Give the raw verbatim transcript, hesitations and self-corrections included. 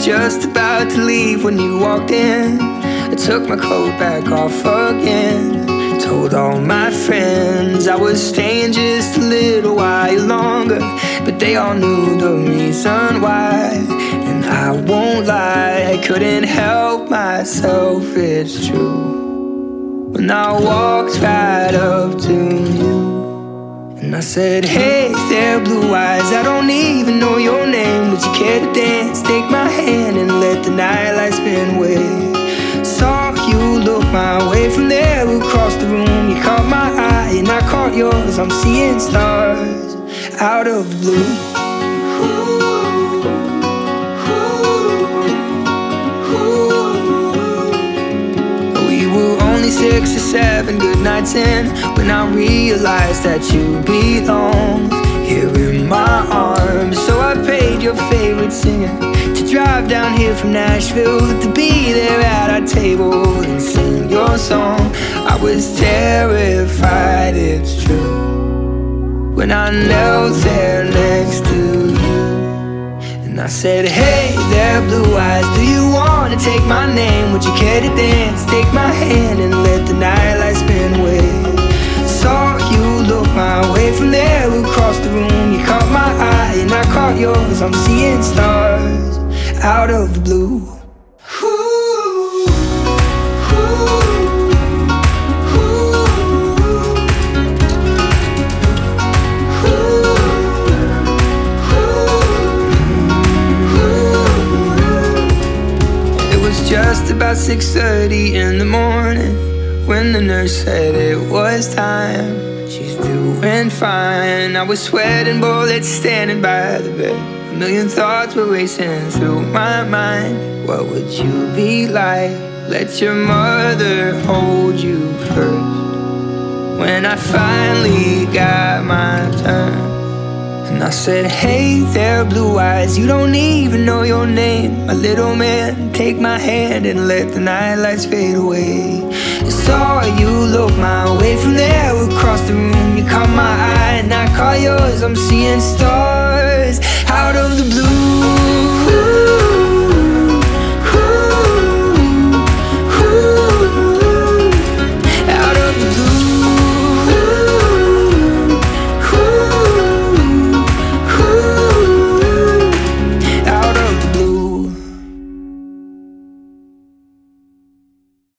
just about to leave when you walked in. I took my coat back off again. Told all my friends I was staying just a little while longer, but they all knew the reason why. And I won't lie, I couldn't help myself, it's true. When I walked right up to you and I said, hey there, blue eyes, I don't even know your name. Would you care to dance? Take my hand and let the nightlight spin away. Saw you look my way from there across the room. You caught my eye and I caught yours. I'm seeing stars out of the blue. We were only six or seven good nights in when I realized that you belong here in my arms. So I paid your favorite singer to drive down here from Nashville, to be there at our table and sing your song. I was terrified, it's true, when I knelt there next to you. And I said, hey there, blue eyes, do you want to take my name? Would you care to dance? Take my hand and let the nightlight spin away. Saw you look my way from there across the room. You caught my eye and I caught yours. I'm seeing stars out of the blue. It was just about six thirty in the morning when the nurse said it was time. She's doing fine. I was sweating bullets standing by the bed. A million thoughts were racing through my mind. What would you be like? Let your mother hold you first. When I finally got my turn and I said, hey there, blue eyes, you don't even know your name. My little man, take my hand and let the nightlights fade away. I saw you look my way from there across the room. You caught my eye and I caught yours. I'm seeing stars